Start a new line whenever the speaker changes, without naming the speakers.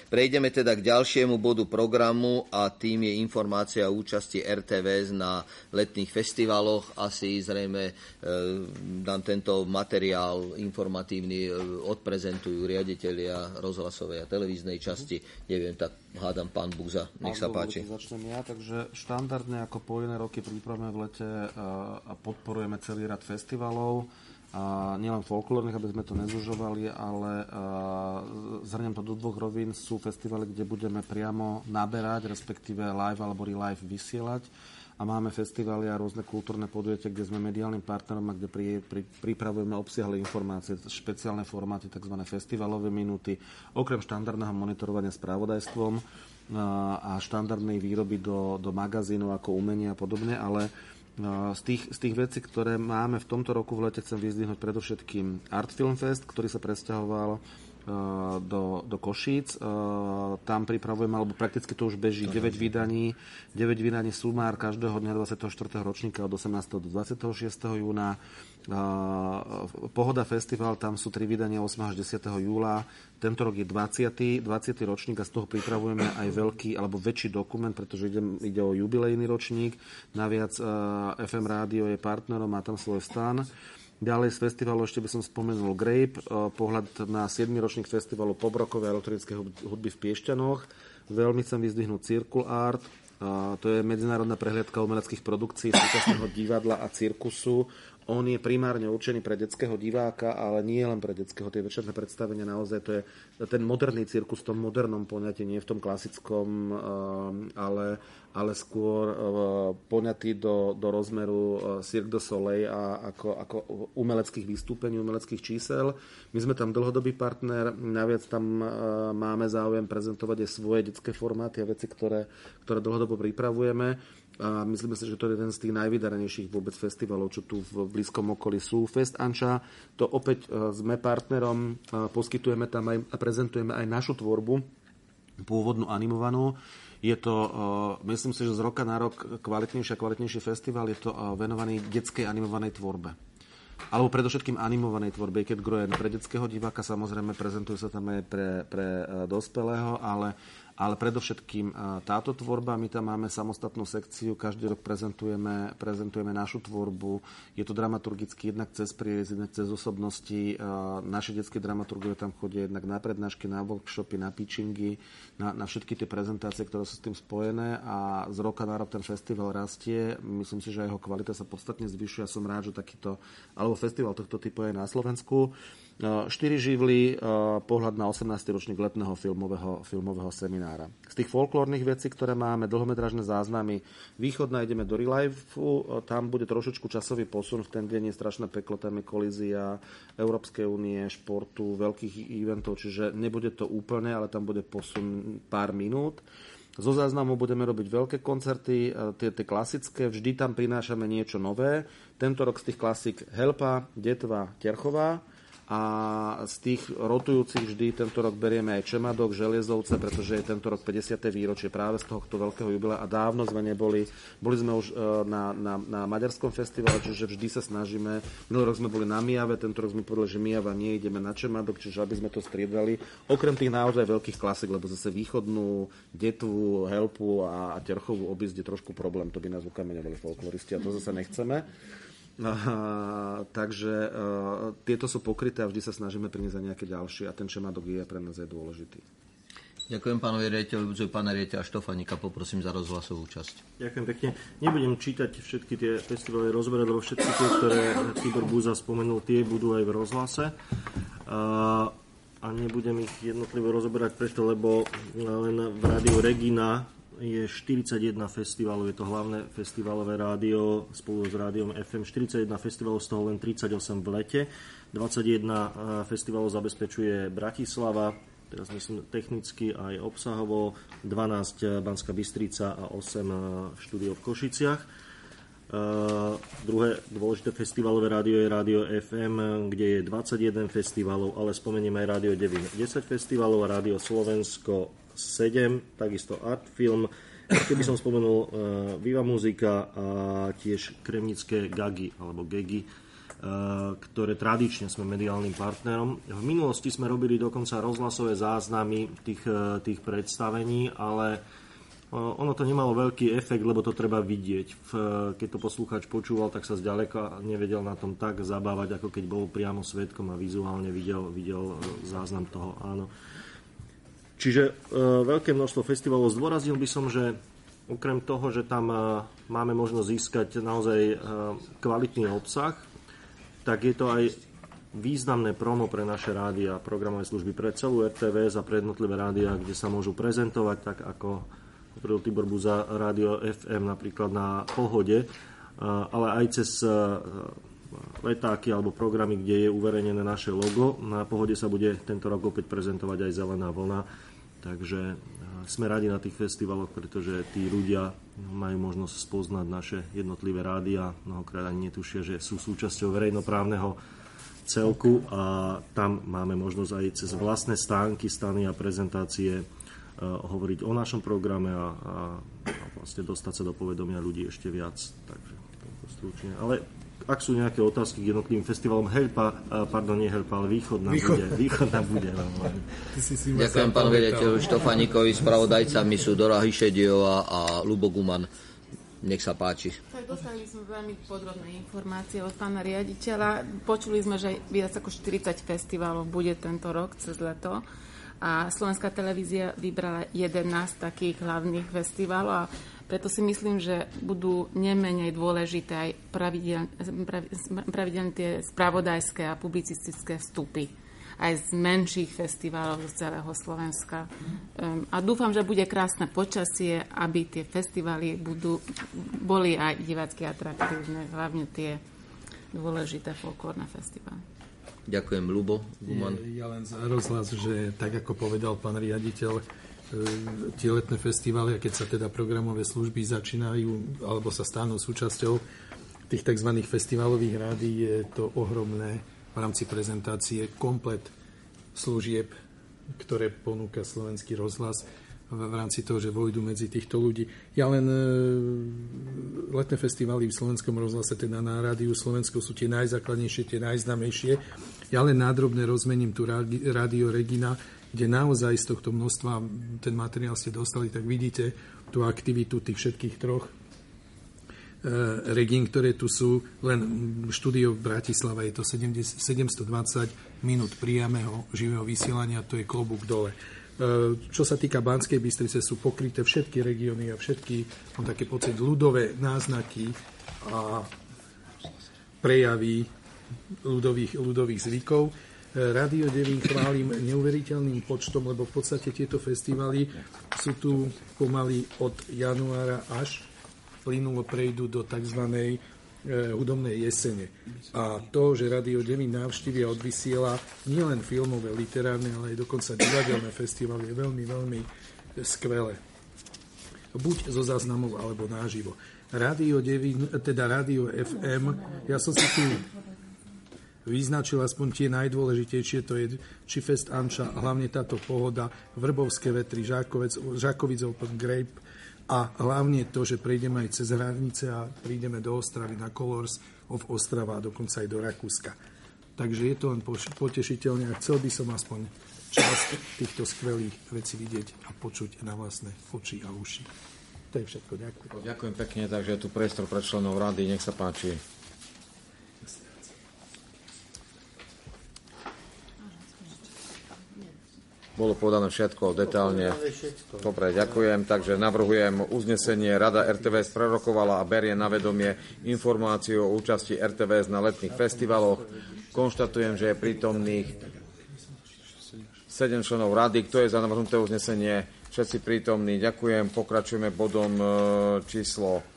Prejdeme teda k ďalšiemu bodu programu a tým je informácia o účasti RTVS na letných festivaloch. Asi zrejme nám tento materiál informatívny odprezentujú riaditelia rozhlasovej a televíznej časti. Neviem, tak hádam pán Buza, nech sa páči.
Začnem ja, takže štandardne ako po iné roky pripravujeme v lete a podporujeme celý rad festivalov. A nielen folklórnych, aby sme to nezužovali, ale zhrnem to do dvoch rovín. Sú festivaly, kde budeme priamo naberať, respektíve live alebo relive vysielať. A máme festivaly a rôzne kultúrne podujatia, kde sme mediálnym partnerom a kde pripravujeme obsiahle informácie, špeciálne formáty, tzv. Festivalové minúty, okrem štandardného monitorovania spravodajstvom a štandardnej výroby do magazínov ako umenie a podobne, ale z tých vecí, ktoré máme v tomto roku v lete, chcem vyzdvihnúť predovšetkým Art Film Fest, ktorý sa presťahoval do Košíc. Tam pripravujeme, alebo prakticky to už beží, 9 vydaní sumár každého dňa 24. ročníka od 18. do 26. júna. Pohoda festival, tam sú 3 vydania 8. až 10. júla. Tento rok je 20. ročník a z toho pripravujeme aj veľký alebo väčší dokument, pretože ide o jubilejný ročník. Naviac FM rádio je partnerom, má tam svoj stan. Ďalej z festivalu ešte by som spomenul Grape, pohľad na 7. ročník festivalu poprokovej elektronickej hudby v Piešťanoch. Veľmi chcem vyzdvihnúť Circle Art, to je medzinárodná prehliadka umeleckých produkcií súčasného divadla a cirkusu. On je primárne určený pre detského diváka, ale nie len pre detského. Tie večerné predstavenia naozaj, to je ten moderný cirkus v tom modernom poňatí, nie v tom klasickom, ale skôr poňatý do rozmeru Cirque du Soleil a ako umeleckých vystúpení, umeleckých čísel. My sme tam dlhodobý partner, naviac tam máme záujem prezentovať aj svoje detské formáty a veci, ktoré dlhodobo pripravujeme. A myslíme si, že to je jeden z tých najvydarenejších vôbec festivalov, čo tu v blízkom okolí sú. Fest Anča, to opäť sme partnerom, poskytujeme tam aj a prezentujeme aj našu tvorbu, pôvodnú animovanú. Je to, myslím si, že z roka na rok kvalitnejší festival, je to venovaný detskej animovanej tvorbe. Alebo predovšetkým animovanej tvorbe, keď grojen pre detského diváka, samozrejme prezentuje sa tam aj pre dospelého, ale predovšetkým táto tvorba, my tam máme samostatnú sekciu, každý rok prezentujeme našu tvorbu. Je to dramaturgicky jednak cez prierez, jednak cez osobnosti. Naši detské dramaturgovia tam chodia jednak na prednášky, na workshopy, na pitchingy, na všetky tie prezentácie, ktoré sú s tým spojené a z roka na rok ten festival rastie. Myslím si, že jeho kvalita sa podstatne zvyšuje. Ja som rád, že alebo festival tohto typu je na Slovensku. 4 živly, pohľad na 18. ročník letného filmového seminára. Z tých folklórnych vecí, ktoré máme, dlhometrážne záznamy, východná ideme do Relive-u, tam bude trošičku časový posun, v ten deň je strašné peklo, tam je kolízia Európskej únie, športu, veľkých eventov, čiže nebude to úplne, ale tam bude posun pár minút. Zo záznamu budeme robiť veľké koncerty, tie klasické, vždy tam prinášame niečo nové. Tento rok z tých klasík Helpa, Detva, Terchová. A z tých rotujúcich vždy tento rok berieme aj Čemadok, Želiezovce, pretože je tento rok 50. výročie práve z tohto veľkého jubilea a dávno sme neboli. Boli sme už na Maďarskom festivale, čiže vždy sa snažíme. Minulý rok sme boli na Mijave, tento rok sme povedali, že Mijava nie, ideme na Čemadok, čiže aby sme to striedali. Okrem tých naozaj veľkých klasik, lebo zase východnú, Detvu, Helpu a Terchovú obísť je trošku problém, to by nás ukameňovali folkloristi a to zase nechceme. Takže tieto sú pokryté a vždy sa snažíme priniesť aj nejaké ďalšie a ten Čemadok je pre nás aj dôležitý.
Ďakujem pánovi riaditeľovi, pána riaditeľa Štofanika poprosím za rozhlasovú časť.
Ďakujem pekne. Nebudem čítať všetky tie festivaly rozberať, lebo všetky tie, ktoré Tibor Buza spomenul, tie budú aj v rozhlase. A nebudem ich jednotlivo rozoberať preto, lebo len v rádiu Regina je 41 festivalov, je to hlavné festivalové rádio spolu s rádiom FM, 41 festivalov, z toho len 38 v lete, 21 festivalov zabezpečuje Bratislava, teraz myslím technicky aj obsahovo, 12 Banská Bystrica a 8 štúdio v Košiciach. Druhé dôležité festivalové rádio je rádio FM, kde je 21 festivalov, ale spomeniem aj rádio Devin 10 festivalov a rádio Slovensko 7, takisto Art Film. Keby som spomenul Viva Muzika a tiež kremnické Gagi alebo Gegy, ktoré tradične sme mediálnym partnerom. V minulosti sme robili dokonca rozhlasové záznamy tých predstavení, ale ono to nemalo veľký efekt, lebo to treba vidieť. Keď to poslucháč počúval, tak sa zďaleka nevedel na tom tak zabávať, ako keď bol priamo svedkom a vizuálne videl záznam toho. Áno. Čiže veľké množstvo festivalov. Zdôraznil by som, že okrem toho, že tam máme možnosť získať naozaj kvalitný obsah, tak je to aj významné promo pre naše rádia, programové služby pre celú RTVS a pre jednotlivé rádia, kde sa môžu prezentovať, tak ako hovoril Tibor Buza, rádio FM napríklad na Pohode, ale aj cez letáky alebo programy, kde je uverejnené naše logo. Na Pohode sa bude tento rok opäť prezentovať aj Zelená vlna, takže sme radi na tých festivaloch, pretože tí ľudia majú možnosť spoznať naše jednotlivé rádia. Mnohokrát ani netušia, že sú súčasťou verejnoprávneho celku a tam máme možnosť aj cez vlastné stany a prezentácie hovoriť o našom programe a vlastne dostať sa do povedomia ľudí ešte viac. Takže stručne. Ale ak sú nejaké otázky k jednotlivým festivalom, Východná bude.
Ďakujem pánu riaditeľu Štofánikovi, spravodajcami sú Dora Hišediová a Ľubo Guman. Nech sa páči.
Tak dostali sme veľmi podrobné informácie od pána riaditeľa. Počuli sme, že viac ako 40 festivalov bude tento rok cez leto a Slovenská televízia vybrala 11 takých hlavných festivalov a preto si myslím, že budú nemenej dôležité aj pravidelné tie spravodajské a publicistické vstupy aj z menších festivalov z celého Slovenska. A dúfam, že bude krásne počasie, aby tie festivaly boli aj divácky atraktívne, hlavne tie dôležité folklórne festivaly.
Ďakujem, Ľubo Guman.
Ja len za rozhlas, že tak ako povedal pán riaditeľ, tie letné festivály, a keď sa teda programové služby začínajú alebo sa stanú súčasťou tých tzv. Festivalových rádií, je to ohromné v rámci prezentácie komplet služieb, ktoré ponúka Slovenský rozhlas v rámci toho, že vojdu medzi týchto ľudí. Ja len letné festivály v Slovenskom rozhlase, teda na rádiu Slovensko, sú tie najzákladnejšie, tie najznámejšie. Ja len nádrobne rozmením tu rádio Regina, kde naozaj z tohto množstva ten materiál ste dostali, tak vidíte tú aktivitu tých všetkých troch regín, ktoré tu sú. Len štúdio v Bratislave je to 720 minút priameho živého vysielania, to je klobúk dole. Čo sa týka Banskej Bystrice, sú pokryté všetky regióny a všetky, mám také pocit, ľudové náznaky a prejavy ľudových zvykov. Rádio Devín chválim neuveriteľným počtom, lebo v podstate tieto festivaly sú tu pomaly od januára až plynulo prejdú do tzv. Hudobnej jesene. A to, že Rádio Devín navštívi a odvysiela nielen filmové, literárne, ale aj dokonca divadelné festivaly, je veľmi, veľmi skvelé. Buď zo záznamov, alebo naživo. Rádio Devín, teda Rádio FM, ja som si tu vyznačil aspoň tie najdôležitejšie, to je Čifest Anča, hlavne táto Pohoda, Vrbovské vetry, Žákovic Open Grape a hlavne to, že prejdeme aj cez hranice a prídeme do Ostravy na Colors of Ostrava a dokonca aj do Rakúska. Takže je to len potešiteľné a chcel by som aspoň časť týchto skvelých vecí vidieť a počuť na vlastné oči a uši. To je všetko, ďakujem.
Ďakujem pekne, takže je tu priestor pre členov rady, nech sa páči. Bolo povedané všetko detailne. Dobre, ďakujem. Takže navrhujem uznesenie. Rada RTVS prerokovala a berie na vedomie informáciu o účasti RTVS na letných festivaloch. Konštatujem, že je prítomných 7 členov rady. Kto je za navrhnuté uznesenie? Všetci prítomní. Ďakujem. Pokračujeme bodom číslo